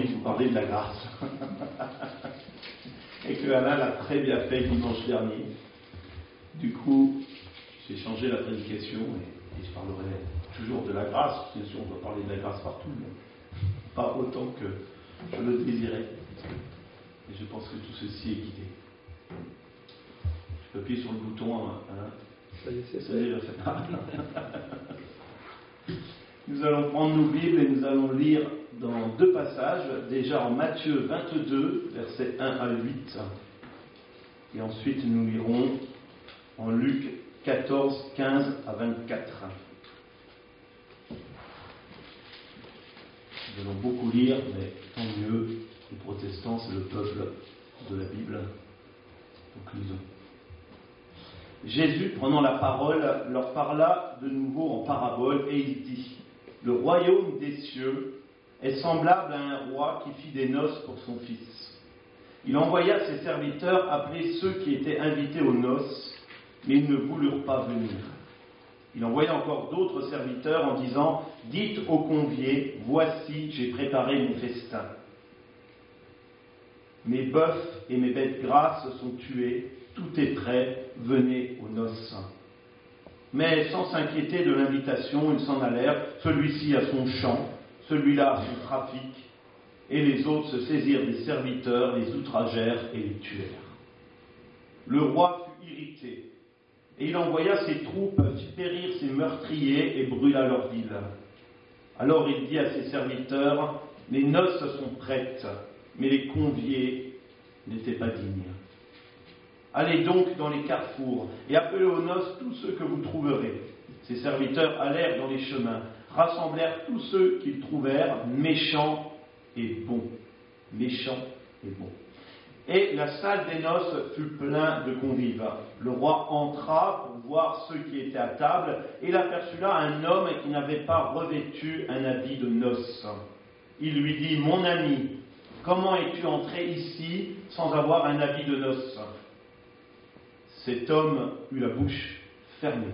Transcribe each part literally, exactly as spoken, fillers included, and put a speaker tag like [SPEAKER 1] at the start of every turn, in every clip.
[SPEAKER 1] envie de vous parler de la grâce. Et que Alain l'a très bien fait dimanche dernier. Du coup, j'ai changé la prédication et, et je parlerai toujours de la grâce. Bien sûr, on doit parler de la grâce partout, mais pas autant que je le désirais. Et je pense que tout ceci est guidé. Je peux appuyer sur le bouton, Alain.
[SPEAKER 2] Ça y est, c'est
[SPEAKER 1] Ça y est, c'est ça. Nous allons prendre nos Bibles et nous allons lire dans deux passages, déjà en Matthieu vingt-deux, versets un à huit, et ensuite nous lirons en Luc quatorze, quinze à vingt-quatre. Nous allons beaucoup lire, mais tant mieux, les protestants, c'est le peuple de la Bible, donc lisons. Jésus, prenant la parole, leur parla de nouveau en parabole, et il dit: le royaume des cieux est semblable à un roi qui fit des noces pour son fils. Il envoya ses serviteurs appeler ceux qui étaient invités aux noces, mais ils ne voulurent pas venir. Il envoya encore d'autres serviteurs en disant: dites aux conviés, voici, j'ai préparé mon festin. Mes bœufs et mes bêtes grasses sont tués, tout est prêt, venez aux noces. Mais sans s'inquiéter de l'invitation, ils s'en allèrent, celui-ci à son champ, celui-là à son trafic, et les autres se saisirent des serviteurs, les outragèrent et les tuèrent. Le roi fut irrité, et il envoya ses troupes, fit périr ses meurtriers et brûla leur ville. Alors il dit à ses serviteurs: les noces sont prêtes, mais les conviés n'étaient pas dignes. Allez donc dans les carrefours et appelez aux noces tous ceux que vous trouverez. Ses serviteurs allèrent dans les chemins, rassemblèrent tous ceux qu'ils trouvèrent, méchants et bons. Méchants et bons. Et la salle des noces fut pleine de convives. Le roi entra pour voir ceux qui étaient à table, et il aperçut là un homme qui n'avait pas revêtu un habit de noces. Il lui dit: mon ami, comment es-tu entré ici sans avoir un habit de noces? Cet homme eut la bouche fermée.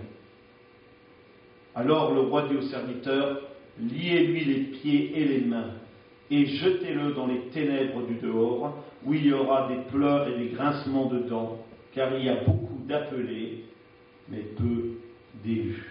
[SPEAKER 1] Alors le roi dit aux serviteurs: liez-lui les pieds et les mains, et jetez-le dans les ténèbres du dehors, où il y aura des pleurs et des grincements de dents, car il y a beaucoup d'appelés, mais peu d'élus.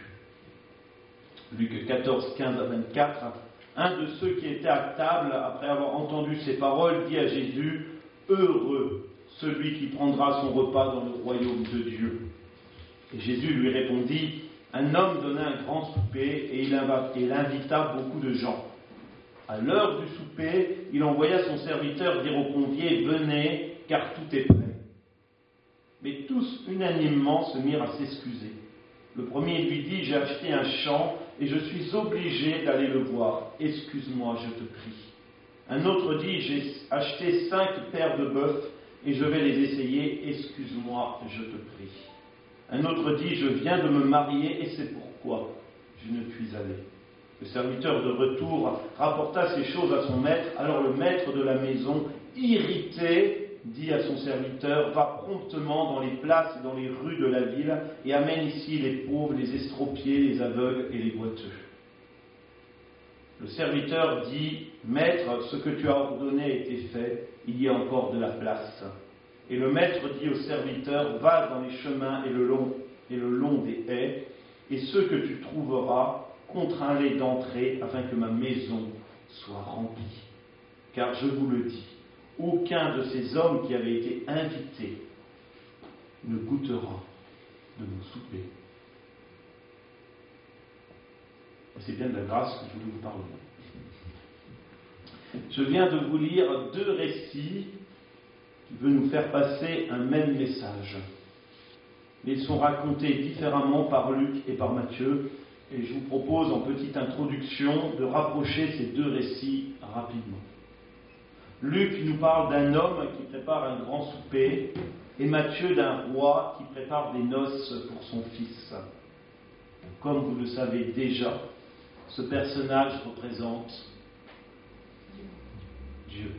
[SPEAKER 1] Luc quatorze, quinze à vingt-quatre. Un de ceux qui étaient à table, après avoir entendu ces paroles, dit à Jésus: heureux celui qui prendra son repas dans le royaume de Dieu. Et Jésus lui répondit: un homme donna un grand souper et il invita beaucoup de gens. À l'heure du souper, il envoya son serviteur dire aux conviés: venez, car tout est prêt. Mais tous unanimement se mirent à s'excuser. Le premier lui dit: j'ai acheté un champ et je suis obligé d'aller le voir. Excuse-moi, je te prie. Un autre dit: j'ai acheté cinq paires de bœufs et je vais les essayer, excuse-moi, je te prie. Un autre dit: je viens de me marier et c'est pourquoi je ne puis aller. Le serviteur de retour rapporta ces choses à son maître. Alors le maître de la maison, irrité, dit à son serviteur: va promptement dans les places et dans les rues de la ville et amène ici les pauvres, les estropiés, les aveugles et les boiteux. Le serviteur dit: maître, ce que tu as ordonné a été fait, il y a encore de la place. Et le maître dit au serviteur: va dans les chemins et le long, et le long des haies, et ceux que tu trouveras, contrains-les d'entrer, afin que ma maison soit remplie. Car je vous le dis, aucun de ces hommes qui avaient été invités ne goûtera de mon souper. Et c'est bien de la grâce que je voulais vous parler. Je viens de vous lire deux récits qui veulent nous faire passer un même message. Mais ils sont racontés différemment par Luc et par Matthieu, et je vous propose en petite introduction de rapprocher ces deux récits rapidement. Luc nous parle d'un homme qui prépare un grand souper, et Matthieu d'un roi qui prépare des noces pour son fils. Comme vous le savez déjà, ce personnage représente Dieu.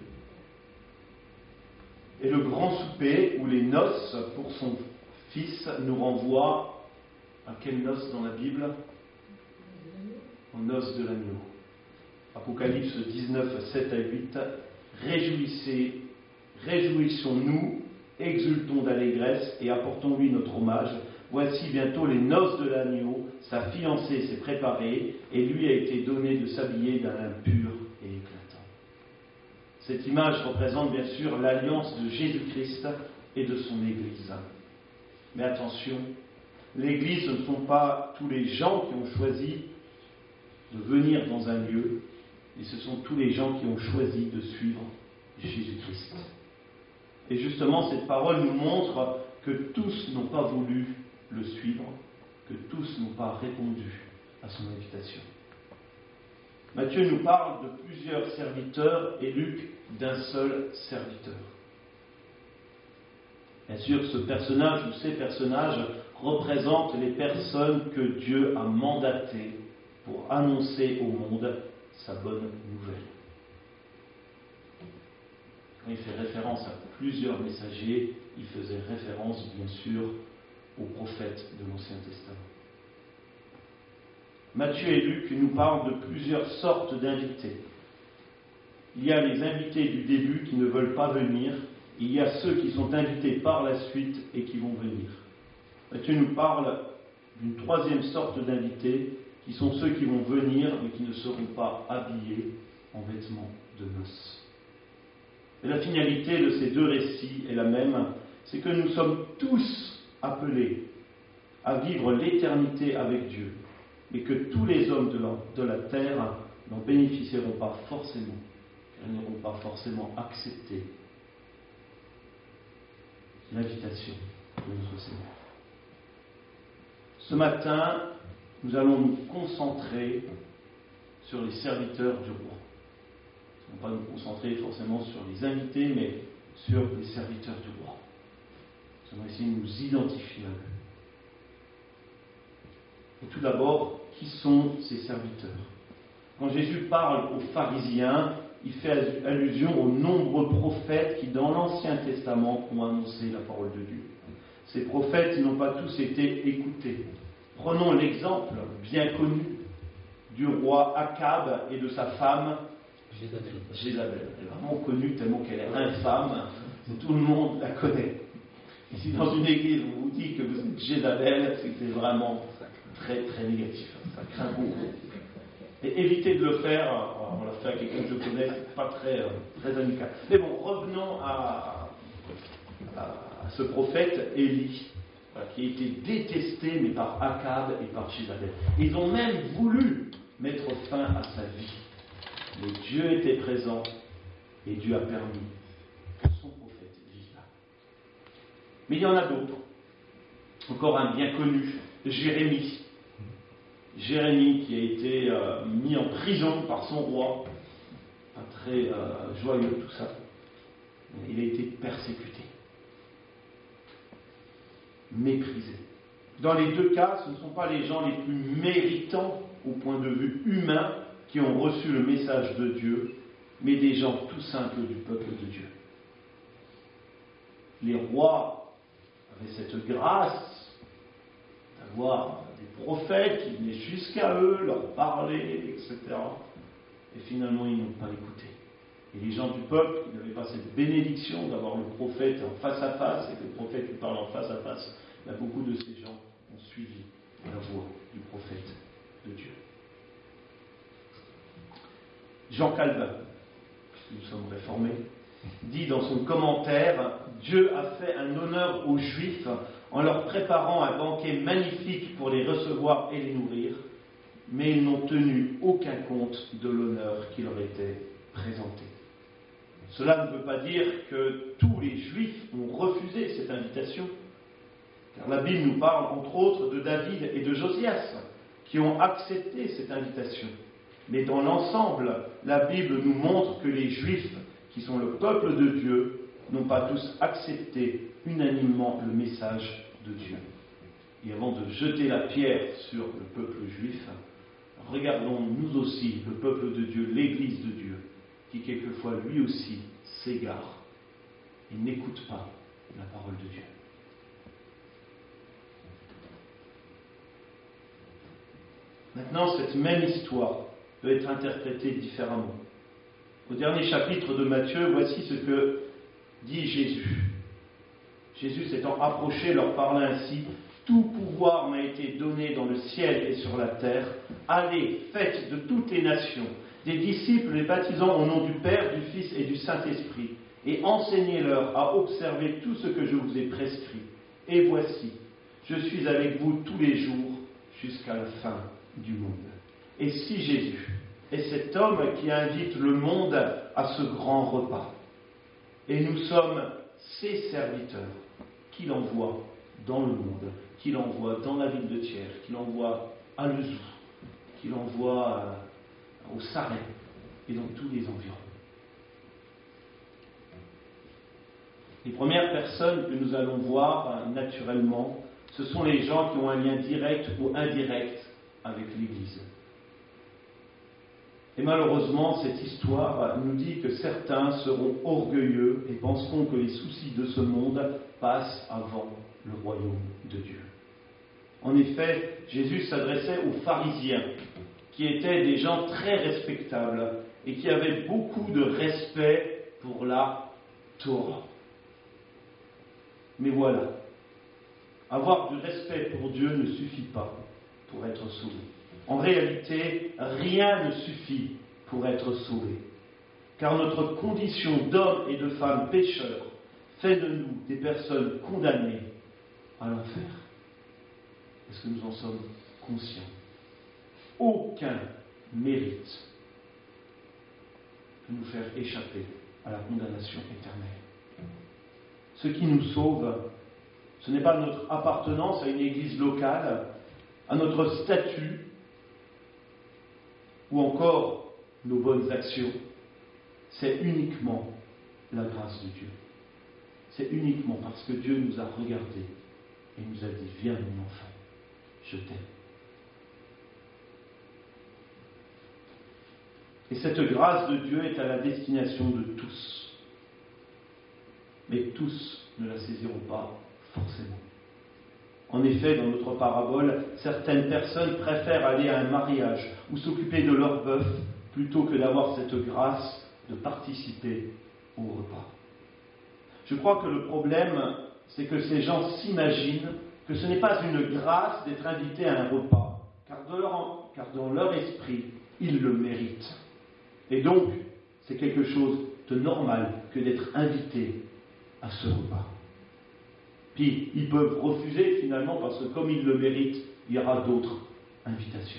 [SPEAKER 1] Et le grand souper, ou les noces pour son fils, nous renvoie à quelles noces dans la Bible? Aux noces de l'agneau. Apocalypse dix-neuf, sept à huit. Réjouissez, réjouissons-nous, exultons d'allégresse et apportons-lui notre hommage. Voici bientôt les noces de l'agneau, sa fiancée s'est préparée et lui a été donné de s'habiller d'un lin pur et éclatant. Cette image représente bien sûr l'alliance de Jésus-Christ et de son Église. Mais attention, l'Église, ce ne sont pas tous les gens qui ont choisi de venir dans un lieu, et ce sont tous les gens qui ont choisi de suivre Jésus-Christ. Et justement, cette parole nous montre que tous n'ont pas voulu le suivre, que tous n'ont pas répondu à son invitation. Matthieu nous parle de plusieurs serviteurs et Luc d'un seul serviteur. Bien sûr, ce personnage ou ces personnages représentent les personnes que Dieu a mandatées pour annoncer au monde sa bonne nouvelle. Quand il fait référence à plusieurs messagers, il faisait référence, bien sûr, aux prophètes de l'Ancien Testament. Matthieu et Luc nous parlent de plusieurs sortes d'invités. Il y a les invités du début qui ne veulent pas venir, il y a ceux qui sont invités par la suite et qui vont venir. Matthieu nous parle d'une troisième sorte d'invités, qui sont ceux qui vont venir, mais qui ne seront pas habillés en vêtements de noces. Et la finalité de ces deux récits est la même, c'est que nous sommes tous appelés à vivre l'éternité avec Dieu, mais que tous les hommes de la, de la terre n'en bénéficieront pas forcément, car ils n'auront pas forcément accepté l'invitation de notre Seigneur. Ce matin, nous allons nous concentrer sur les serviteurs du roi. Nous ne allons pas nous concentrer forcément sur les invités, mais sur les serviteurs du roi. Nous allons essayer de nous identifier à eux. Et tout d'abord, qui sont ces serviteurs ? Quand Jésus parle aux pharisiens, il fait allusion aux nombreux prophètes qui, dans l'Ancien Testament, ont annoncé la parole de Dieu. Ces prophètes, ils n'ont pas tous été écoutés. Prenons l'exemple bien connu du roi Akab et de sa femme Jézabel. Jézabel. Elle est vraiment connue tellement qu'elle est infâme. Tout le monde la connaît. Et si dans une église on vous dit que vous êtes Jézabel, c'est que c'est vraiment très très négatif. Ça craint beaucoup. Et évitez de le faire. On l'a fait à quelqu'un que je connais, c'est pas très, très amical. Mais bon, revenons à, à, à ce prophète Élie, qui a été détesté, mais par Akab et par Jézabel. Ils ont même voulu mettre fin à sa vie. Mais Dieu était présent et Dieu a permis que son prophète vive. Mais il y en a d'autres. Encore un bien connu, Jérémie. Jérémie qui a été euh, mis en prison par son roi. Pas très euh, joyeux tout ça. Mais il a été persécuté. Méprisé. Dans les deux cas, ce ne sont pas les gens les plus méritants au point de vue humain qui ont reçu le message de Dieu, mais des gens tout simples du peuple de Dieu. Les rois avaient cette grâce d'avoir des prophètes qui venaient jusqu'à eux, leur parler, et cetera. Et finalement, ils n'ont pas écouté. Et les gens du peuple, qui n'avaient pas cette bénédiction d'avoir le prophète en face à face, et que le prophète lui parle en face à face, là, beaucoup de ces gens ont suivi la voie du prophète de Dieu. Jean Calvin, puisque nous sommes réformés, dit dans son commentaire « Dieu a fait un honneur aux Juifs en leur préparant un banquet magnifique pour les recevoir et les nourrir, mais ils n'ont tenu aucun compte de l'honneur qui leur était présenté. » Cela ne veut pas dire que tous les Juifs ont refusé cette invitation, car la Bible nous parle entre autres de David et de Josias, qui ont accepté cette invitation. Mais dans l'ensemble, la Bible nous montre que les Juifs, qui sont le peuple de Dieu, n'ont pas tous accepté unanimement le message de Dieu. Et avant de jeter la pierre sur le peuple juif, regardons nous aussi le peuple de Dieu, l'Église de Dieu, qui quelquefois lui aussi s'égare et n'écoute pas la parole de Dieu. Maintenant, cette même histoire peut être interprété différemment. Au dernier chapitre de Matthieu, voici ce que dit Jésus. Jésus s'étant approché leur parla ainsi: « Tout pouvoir m'a été donné dans le ciel et sur la terre. Allez, faites de toutes les nations des disciples, les baptisant au nom du Père, du Fils et du Saint-Esprit, et enseignez-leur à observer tout ce que je vous ai prescrit. Et voici, je suis avec vous tous les jours jusqu'à la fin du monde. » Et si Jésus est cet homme qui invite le monde à ce grand repas, et nous sommes ses serviteurs, qu'il envoie dans le monde, qu'il envoie dans la ville de Thiers, qu'il envoie à Lezoux, qu'il envoie au Sarret et dans tous les environs. Les premières personnes que nous allons voir naturellement, ce sont les gens qui ont un lien direct ou indirect avec l'Église. Et malheureusement, cette histoire nous dit que certains seront orgueilleux et penseront que les soucis de ce monde passent avant le royaume de Dieu. En effet, Jésus s'adressait aux pharisiens, qui étaient des gens très respectables et qui avaient beaucoup de respect pour la Torah. Mais voilà, avoir du respect pour Dieu ne suffit pas pour être sauvé. En réalité, rien ne suffit pour être sauvé, car notre condition d'hommes et de femmes pécheurs fait de nous des personnes condamnées à l'enfer. Est-ce que nous en sommes conscients? Aucun mérite de nous faire échapper à la condamnation éternelle. Ce qui nous sauve, ce n'est pas notre appartenance à une église locale, à notre statut, ou encore nos bonnes actions, c'est uniquement la grâce de Dieu. C'est uniquement parce que Dieu nous a regardés et nous a dit: « Viens mon enfant, je t'aime. » Et cette grâce de Dieu est à la destination de tous. Mais tous ne la saisiront pas forcément. En effet, dans notre parabole, certaines personnes préfèrent aller à un mariage ou s'occuper de leur bœuf plutôt que d'avoir cette grâce de participer au repas. Je crois que le problème, c'est que ces gens s'imaginent que ce n'est pas une grâce d'être invité à un repas, car, de leur, car dans leur esprit, ils le méritent. Et donc, c'est quelque chose de normal que d'être invité à ce repas. Puis, ils peuvent refuser finalement parce que comme ils le méritent, il y aura d'autres invitations.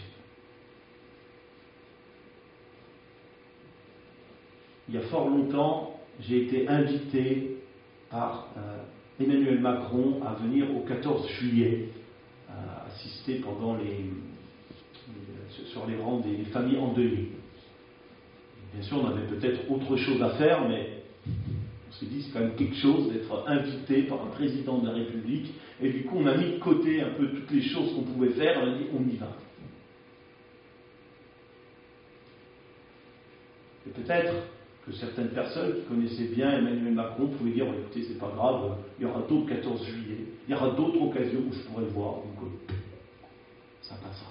[SPEAKER 1] Il y a fort longtemps, j'ai été invité par euh, Emmanuel Macron à venir au quatorze juillet, à assister pendant les, les, sur les rangs des familles endeuillées. Bien sûr, on avait peut-être autre chose à faire, mais on s'est dit c'est quand même quelque chose d'être invité par un président de la République, et du coup on a mis de côté un peu toutes les choses qu'on pouvait faire, on a dit on y va. Et peut-être que certaines personnes qui connaissaient bien Emmanuel Macron pouvaient dire oh, écoutez, c'est pas grave, il y aura d'autres quatorze juillet, il y aura d'autres occasions où je pourrai le voir, donc euh, ça passera.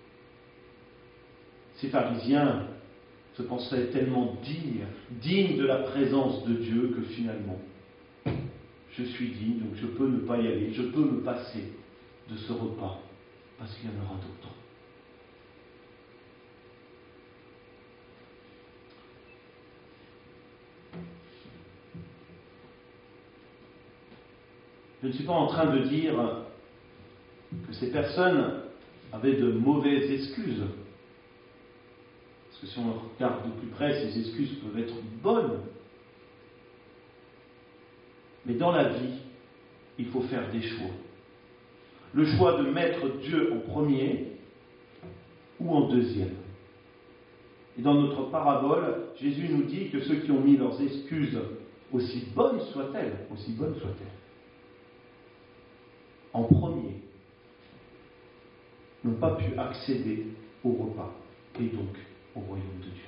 [SPEAKER 1] Ces pharisiens se pensaient tellement dignes, dignes de la présence de Dieu, que finalement, je suis digne, donc je peux ne pas y aller, je peux me passer de ce repas, parce qu'il y en aura d'autres. Je ne suis pas en train de dire que ces personnes avaient de mauvaises excuses. Parce que si on regarde de plus près, ces excuses peuvent être bonnes. Mais dans la vie, il faut faire des choix. Le choix de mettre Dieu en premier ou en deuxième. Et dans notre parabole, Jésus nous dit que ceux qui ont mis leurs excuses, aussi bonnes soient-elles, aussi bonnes soient-elles, en premier, n'ont pas pu accéder au repas et donc au royaume de Dieu.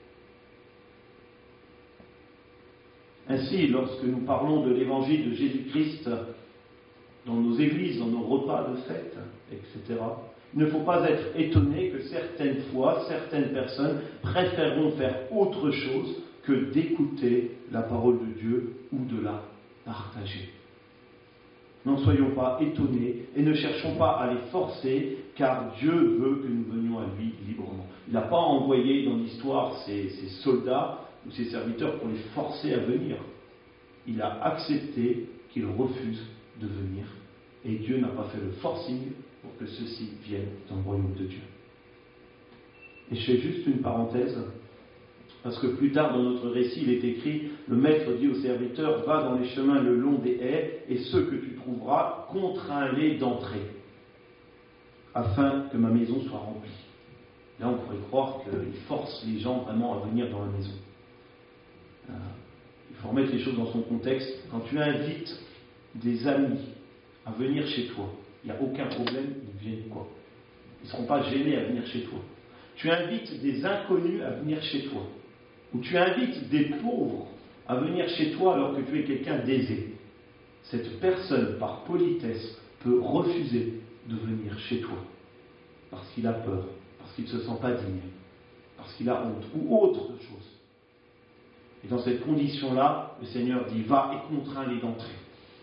[SPEAKER 1] Ainsi, lorsque nous parlons de l'évangile de Jésus-Christ dans nos églises, dans nos repas de fête, et cetera, Il ne faut pas être étonné que certaines fois, certaines personnes préféreront faire autre chose que d'écouter la parole de Dieu ou de la partager. N'en soyons pas étonnés et ne cherchons pas à les forcer, car Dieu veut que nous venions à lui librement. Il n'a pas envoyé dans l'histoire ses, ses soldats ou ses serviteurs pour les forcer à venir. Il a accepté qu'ils refusent de venir. Et Dieu n'a pas fait le forcing pour que ceux-ci viennent dans le royaume de Dieu. Et je fais juste une parenthèse, parce que plus tard dans notre récit, il est écrit, le maître dit au serviteur, va dans les chemins le long des haies, et ceux que tu trouveras, contrains-les d'entrer, afin que ma maison soit remplie. Là, on pourrait croire qu'il force les gens vraiment à venir dans la maison. Euh, il faut remettre les choses dans son contexte. Quand tu invites des amis à venir chez toi, il n'y a aucun problème, ils viennent quoi. Ils ne seront pas gênés à venir chez toi. Tu invites des inconnus à venir chez toi, ou tu invites des pauvres à venir chez toi alors que tu es quelqu'un d'aisé. Cette personne, par politesse, peut refuser de venir chez toi, parce qu'il a peur, parce qu'il ne se sent pas digne, parce qu'il a honte, ou autre chose. Et dans cette condition-là, le Seigneur dit, va et contrains-les d'entrer.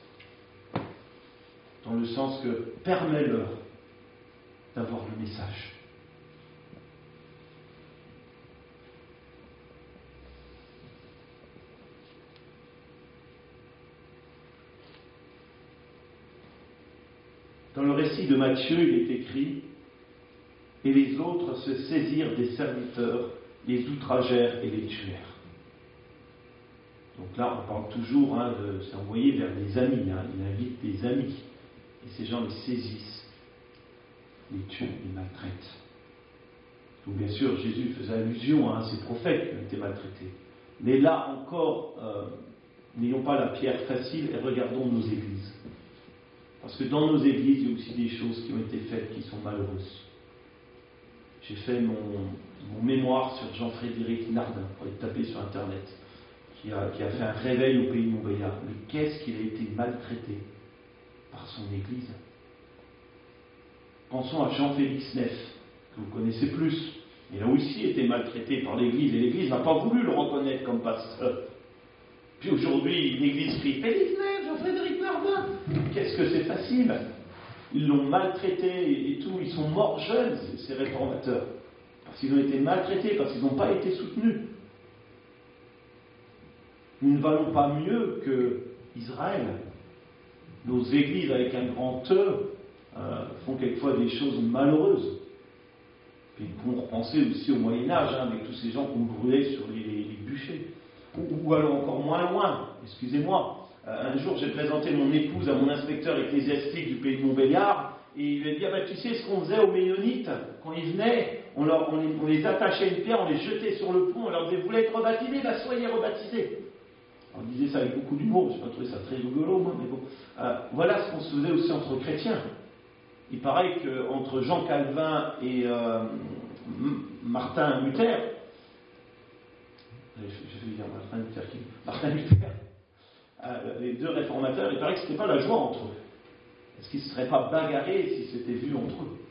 [SPEAKER 1] Dans le sens que permets-leur d'avoir le message. Dans le récit de Matthieu, il est écrit « Et les autres se saisirent des serviteurs, les outragèrent et les tuèrent. » Donc là, on parle toujours hein, de c'est envoyé vers des amis, hein, il invite des amis. Et ces gens les saisissent, les tuent, les maltraitent. Donc bien sûr, Jésus faisait allusion à ces prophètes qui ont été maltraités. Mais là encore, euh, n'ayons pas la pierre facile et regardons nos églises. Parce que dans nos églises, il y a aussi des choses qui ont été faites qui sont malheureuses. J'ai fait mon, mon mémoire sur Jean-Frédéric Nardin, pour aller taper sur Internet, qui a, qui a fait un réveil au pays de Montbéliard. Mais qu'est-ce qu'il a été maltraité par son église. Pensons à Jean-Félix Neff, que vous connaissez plus. Il a aussi été maltraité par l'église, et l'église n'a pas voulu le reconnaître comme pasteur. Puis aujourd'hui, l'église crie « Félix Neff, Jean-Frédéric Nardin !» Qu'est-ce que c'est facile. Ils l'ont maltraité et tout, ils sont morts jeunes, ces réformateurs. Parce qu'ils ont été maltraités, parce qu'ils n'ont pas été soutenus. Nous ne valons pas mieux que Israël. Nos églises avec un grand E euh, font quelquefois des choses malheureuses. Puis nous pouvons repenser aussi au Moyen-Âge, hein, avec tous ces gens qu'on brûlait sur les, les, les bûchers. Ou, ou alors encore moins loin, excusez-moi, euh, un jour j'ai présenté mon épouse à mon inspecteur ecclésiastique du pays de Montbéliard, et il lui a dit, ah ben, tu sais ce qu'on faisait aux Ménonites, quand ils venaient, on, leur, on, les, on les attachait à une pierre, on les jetait sur le pont, on leur disait, vous voulez être rebaptisés, ben soyez rebaptisés. On disait ça avec beaucoup d'humour, je n'ai pas trouvé ça très rigolo, moi, mais bon. Euh, voilà ce qu'on se faisait aussi entre chrétiens. Il paraît qu'entre Jean Calvin et euh, Martin Luther, je vais dire Martin Luther King, Martin Luther, euh, les deux réformateurs, il paraît que ce n'était pas la joie entre eux. Est-ce qu'ils ne se seraient pas bagarrés si c'était vu entre eux?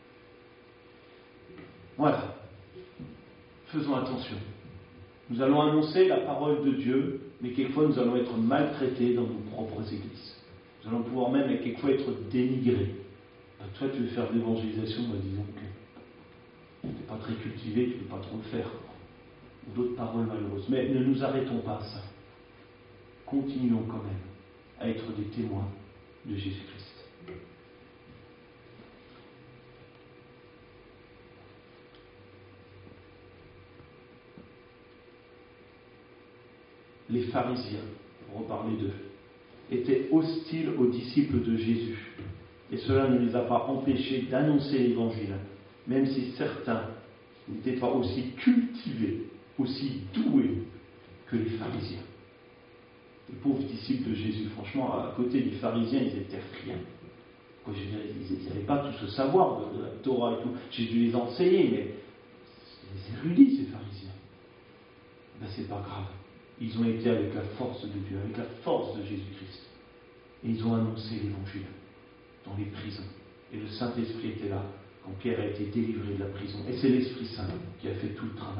[SPEAKER 1] Voilà. Faisons attention. Nous allons annoncer la parole de Dieu, mais quelquefois nous allons être maltraités dans nos propres églises. Nous allons pouvoir même quelquefois être dénigrés. Ben, toi, tu veux faire de l'évangélisation, ben, disons que tu n'es pas très cultivé, tu ne peux pas trop le faire. Ou d'autres paroles malheureuses. Mais ne nous arrêtons pas à ça. Continuons quand même à être des témoins de Jésus-Christ. Les pharisiens, pour reparler d'eux, étaient hostiles aux disciples de Jésus. Et cela ne les a pas empêchés d'annoncer l'évangile, même si certains n'étaient pas aussi cultivés, aussi doués que les pharisiens. Les pauvres disciples de Jésus, franchement, à côté des pharisiens, ils étaient rien. Quoi, je veux dire, ils n'avaient pas tout ce savoir de, de la Torah et tout. J'ai dû les enseigner, mais c'est des érudits, ces pharisiens. Ben, c'est pas grave. Ils ont été avec la force de Dieu, avec la force de Jésus-Christ. Et ils ont annoncé l'évangile dans les prisons. Et le Saint-Esprit était là quand Pierre a été délivré de la prison. Et c'est l'Esprit Saint qui a fait tout le travail.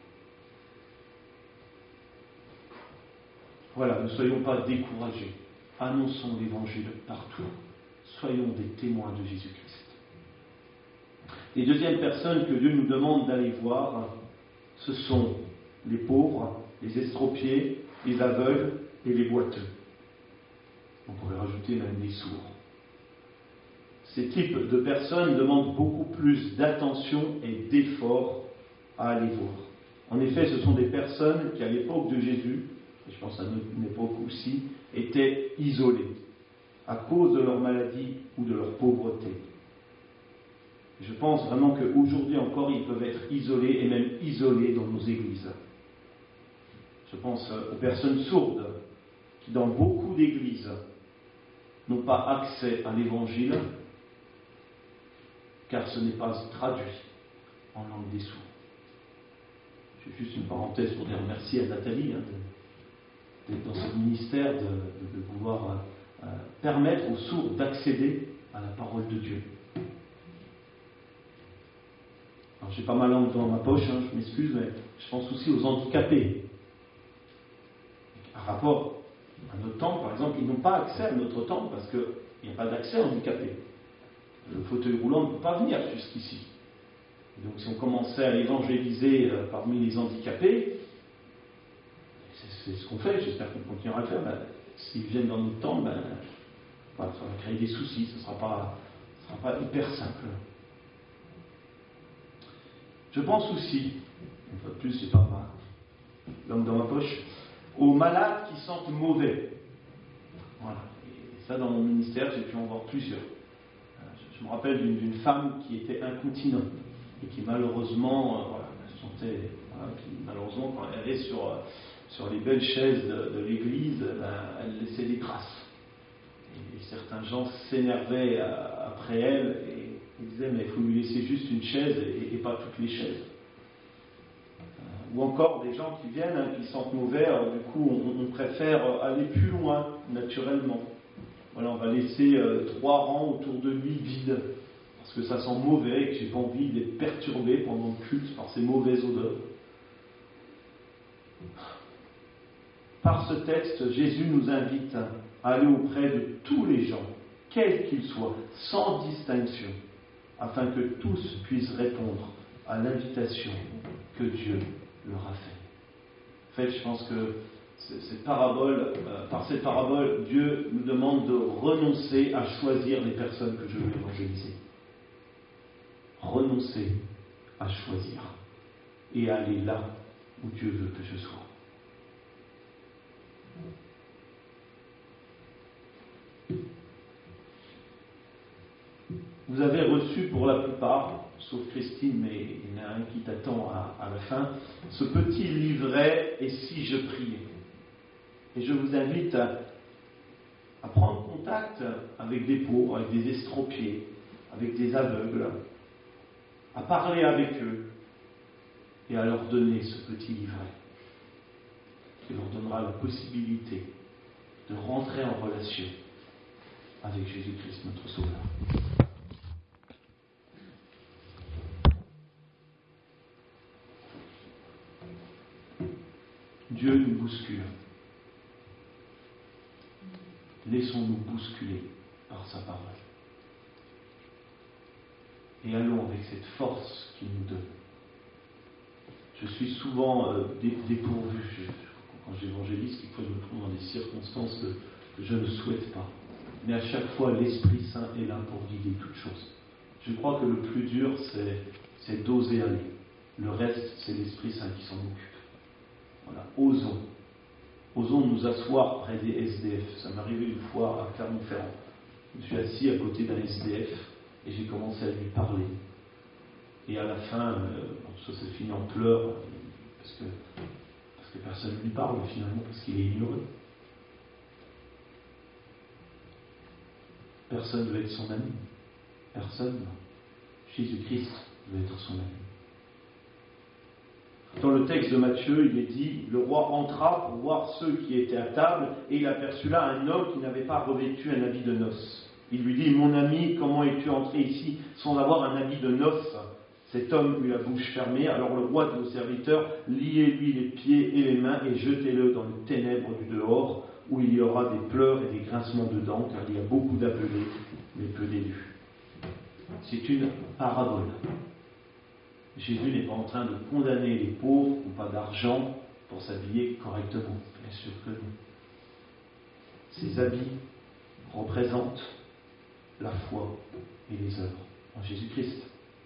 [SPEAKER 1] Voilà, ne soyons pas découragés. Annonçons l'Évangile partout. Soyons des témoins de Jésus-Christ. Les deuxièmes personnes que Dieu nous demande d'aller voir, ce sont les pauvres, les estropiés, les aveugles et les boiteux. On pourrait rajouter même les sourds. Ces types de personnes demandent beaucoup plus d'attention et d'efforts à aller voir. En effet, ce sont des personnes qui, à l'époque de Jésus, et je pense à notre époque aussi, étaient isolées à cause de leur maladie ou de leur pauvreté. Je pense vraiment qu'aujourd'hui encore, ils peuvent être isolés et même isolés dans nos églises. Je pense aux personnes sourdes qui, dans beaucoup d'églises, n'ont pas accès à l'Évangile car ce n'est pas traduit en langue des sourds. Je fais juste une parenthèse pour dire merci à Nathalie hein, d'être dans ce ministère, de, de, de pouvoir euh, permettre aux sourds d'accéder à la parole de Dieu. Alors, j'ai pas ma langue dans ma poche, hein, je m'excuse, mais je pense aussi aux handicapés. Par rapport à notre temple, par exemple, ils n'ont pas accès à notre temple parce qu'il n'y a pas d'accès handicapé. Le fauteuil roulant ne peut pas venir jusqu'ici. Et donc, si on commençait à évangéliser euh, parmi les handicapés, c'est, c'est ce qu'on fait, j'espère qu'on continuera à le faire, ben, s'ils viennent dans notre temple, ben, voilà, ça va créer des soucis, ce ne sera pas, ce sera pas hyper simple. Je pense aussi, une fois de plus, c'est pas ma langue dans ma poche, aux malades qui sentent mauvais. Voilà. Et ça, dans mon ministère, j'ai pu en voir plusieurs. Je, je me rappelle d'une, d'une femme qui était incontinente et qui malheureusement, euh, voilà, elle sentait, voilà, qui, malheureusement, quand elle allait sur, sur les belles chaises de, de l'église, ben, elle laissait des traces. Et, et certains gens s'énervaient à, après elle et ils disaient mais il faut lui laisser juste une chaise et, et pas toutes les chaises. Euh, ou encore des gens qui viennent, hein, qui sentent mauvais, alors du coup on, on préfère aller plus loin naturellement. Voilà, on va laisser euh, trois rangs autour de lui vides, parce que ça sent mauvais et que j'ai pas envie d'être perturbé pendant le culte par ces mauvaises odeurs. Par ce texte, Jésus nous invite à aller auprès de tous les gens, quels qu'ils soient, sans distinction, afin que tous puissent répondre à l'invitation que Dieu leur a faite. En fait, je pense que cette parabole, euh, par cette parabole, Dieu nous demande de renoncer à choisir les personnes que je veux évangéliser. Renoncer à choisir et aller là où Dieu veut que je sois. Vous avez reçu pour la plupart, sauf Christine, mais il y en a un qui t'attend à, à la fin, ce petit livret « Et si je priais ?» Et je vous invite à, à prendre contact avec des pauvres, avec des estropiés, avec des aveugles, à parler avec eux et à leur donner ce petit livret qui leur donnera la possibilité de rentrer en relation avec Jésus-Christ, notre Sauveur. Dieu nous bouscule. Laissons-nous bousculer par sa parole. Et allons avec cette force qu'il nous donne. Je suis souvent euh, dépourvu. Je, quand j'évangélise, quelquefois je me trouve dans des circonstances que, que je ne souhaite pas. Mais à chaque fois, l'Esprit Saint est là pour guider toutes choses. Je crois que le plus dur, c'est, c'est d'oser aller. Le reste, c'est l'Esprit Saint qui s'en occupe. Voilà, osons. Osons nous asseoir près des S D F. Ça m'est arrivé une fois à Clermont-Ferrand. Je me suis assis à côté d'un S D F et j'ai commencé à lui parler. Et à la fin, euh, ça s'est fini en pleurs parce que, parce que personne ne lui parle finalement, parce qu'il est ignoré. Personne ne veut être son ami. Personne. Jésus-Christ veut être son ami. Dans le texte de Matthieu, il est dit « Le roi entra pour voir ceux qui étaient à table, et il aperçut là un homme qui n'avait pas revêtu un habit de noces. Il lui dit, « Mon ami, comment es-tu entré ici sans avoir un habit de noces ?» Cet homme eut la bouche fermée. Alors le roi dit aux serviteurs, « Liez-lui les pieds et les mains et jetez-le dans les ténèbres du dehors, où il y aura des pleurs et des grincements de dents, car il y a beaucoup d'appelés, mais peu d'élus. » C'est une parabole. Jésus n'est pas en train de condamner les pauvres qui n'ont pas d'argent pour s'habiller correctement. Bien sûr que non. Ces habits représentent la foi et les œuvres en Jésus-Christ.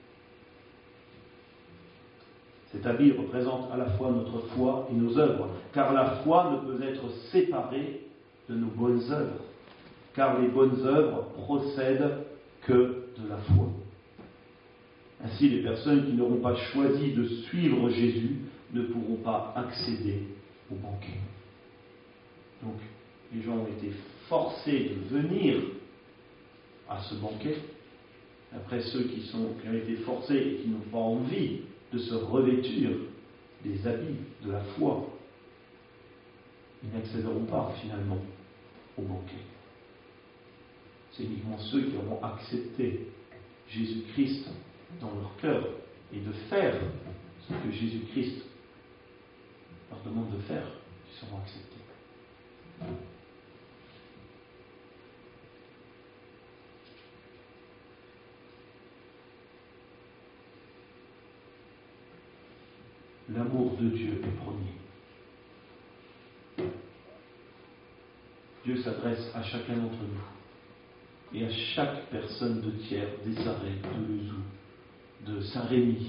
[SPEAKER 1] Cet habit représente à la fois notre foi et nos œuvres, car la foi ne peut être séparée de nos bonnes œuvres, car les bonnes œuvres procèdent que de la foi. Ainsi, les personnes qui n'auront pas choisi de suivre Jésus ne pourront pas accéder au banquet. Donc, les gens ont été forcés de venir à ce banquet. Après, ceux qui, sont, qui ont été forcés et qui n'ont pas envie de se revêtir des habits de la foi, ils n'accéderont pas finalement au banquet. C'est uniquement ceux qui auront accepté Jésus-Christ dans leur cœur et de faire ce que Jésus-Christ leur demande de faire qui seront acceptés. L'amour de Dieu est premier. Dieu s'adresse à chacun d'entre nous et à chaque personne de Thiers, d'Essarès, de Lezou, de Saint-Rémy.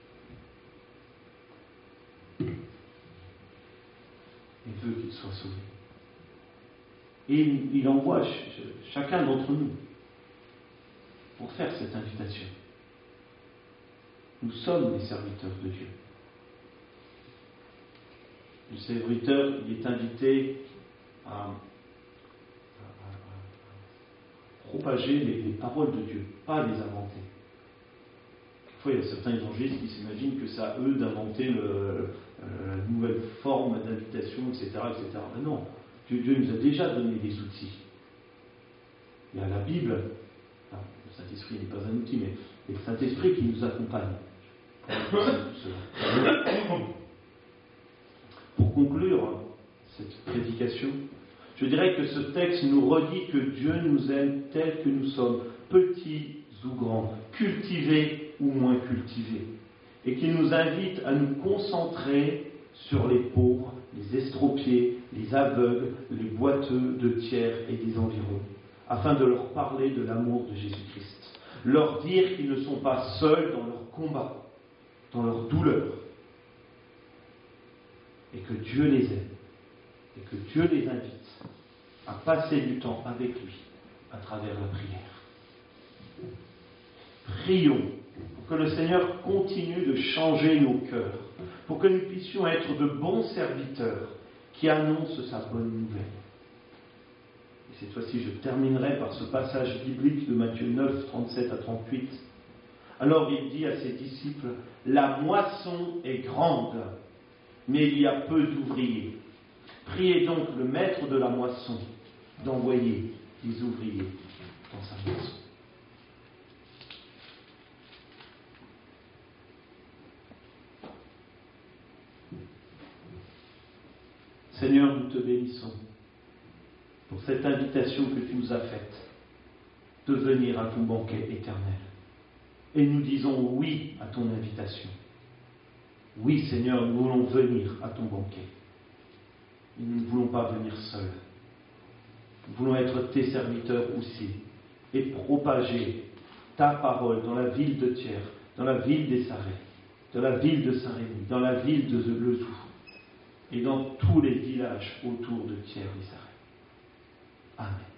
[SPEAKER 1] Il veut qu'il soit sauvé. Et il, il envoie ch- chacun d'entre nous pour faire cette invitation. Nous sommes les serviteurs de Dieu. Le serviteur, il est invité à, à, à propager les, les paroles de Dieu, pas à les inventer. Quelquefois, il y a certains évangélistes qui s'imaginent que c'est à eux d'inventer le, euh, la nouvelle forme d'invitation, et cetera, et cetera. Mais non, Dieu, Dieu nous a déjà donné des outils. Il y a la Bible, enfin, le Saint-Esprit n'est pas un outil, mais c'est le Saint-Esprit qui nous accompagne. Pour conclure cette prédication, je dirais que ce texte nous redit que Dieu nous aime tels que nous sommes, petits ou grands, cultivés ou moins cultivés, et qu'il nous invite à nous concentrer sur les pauvres, les estropiés, les aveugles, les boiteux de Thiers et des environs, afin de leur parler de l'amour de Jésus-Christ, leur dire qu'ils ne sont pas seuls dans leur combat, dans leur douleur, et que Dieu les aime, et que Dieu les invite à passer du temps avec lui à travers la prière. Prions pour que le Seigneur continue de changer nos cœurs, pour que nous puissions être de bons serviteurs qui annoncent sa bonne nouvelle. Et cette fois-ci, je terminerai par ce passage biblique de Matthieu neuf, trente-sept à trente-huit. Alors il dit à ses disciples, « La moisson est grande, mais il y a peu d'ouvriers. Priez donc le maître de la moisson d'envoyer des ouvriers dans sa moisson. » Seigneur, nous te bénissons pour cette invitation que tu nous as faite de venir à ton banquet éternel. Et nous disons oui à ton invitation. Oui, Seigneur, nous voulons venir à ton banquet. Et nous ne voulons pas venir seuls. Nous voulons être tes serviteurs aussi et propager ta parole dans la ville de Thiers, dans la ville d'Essarès, dans la ville de Saint-Rémy, dans la ville de Lezou et dans tous les villages autour de Thiers d'Essarès. Amen.